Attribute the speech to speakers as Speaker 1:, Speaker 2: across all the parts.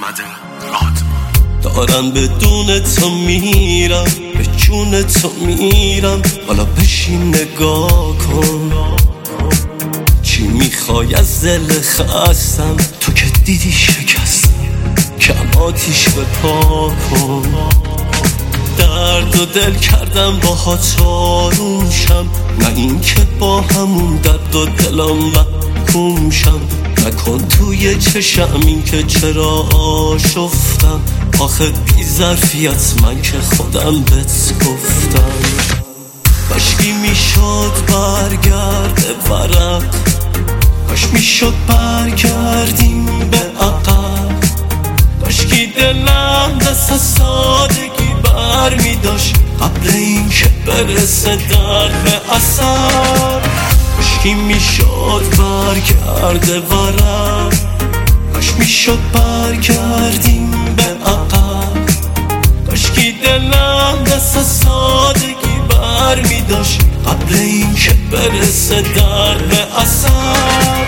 Speaker 1: محمد رادمان.
Speaker 2: دارم بدون تو میرم، به جون تو میرم، حالا بشین نگاه کن. چی میخوای از دل خستم؟ تو که دیدی شکستم، کم آتیش به پا کن. درد و دل کردم با ها آروم شم، نه این که با همون درد و دلم محکوم شم. نکن توی چشم این که چرا آشفتم، آخه بی ظرفیت من که خودم بهت گفتم. کاشکی میشد برگرده ورق، کاش میشد برگردیم به عقب. کاشکی دلم دست از سادگی بر میداشت قبل این که برسه درد به اثر. کاشکی میشد برگرده ورق، کاش میشد برگردیم به عقب. کاشکی دلم دست از سادگی بر میداشت قبل این که برسه درد به اثر.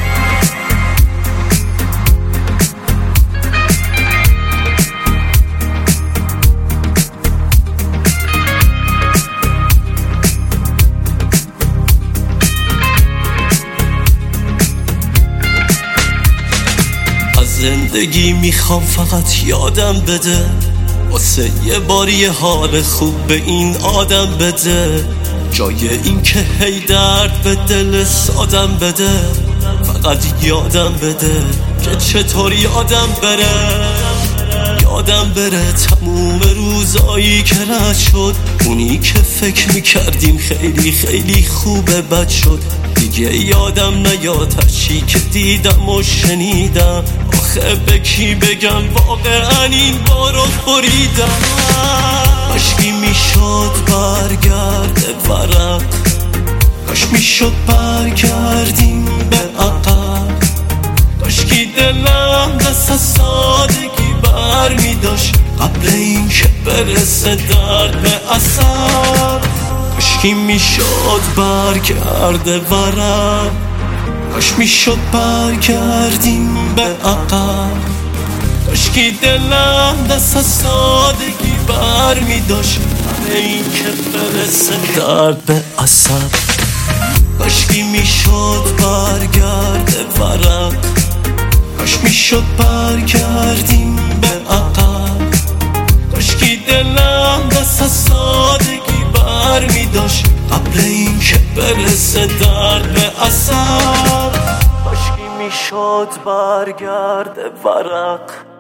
Speaker 2: زندگی میخوام فقط یادم بده، واسه یه بار یه حال خوب به این آدم بده. جای این که هی درد به دل سادم بده، فقط یادم بده که چطور یادم بره تموم روزایی که رد شد. اونی که فکر میکردیم خیلی خیلی خوبه بد شد. دیگه یادم نیاد هرچی که دیدم و شنیدم، آخه به کی بگم واقعا این بارو بریدم. کاشکی میشد برگرده ورق، کاش میشد برگردیم به عقب. کاشکی دلم دست از سادگی بر میداشت قبل این که برسه درد به اثر. کاشکی میشد برگرده ورق، کاش میشد برگردیم به عقب. کاشکی دلم دست از سادگی بر میداشت قبل این که برسه درد به اثر. کاشکی میشد برگرده ورق، کاش میشد برگردیم به عقب. کاشکی دلم دست از سادگی بر میداشت قبل این که برسه درد به اثر. کاشکی میشد برگرده ورق،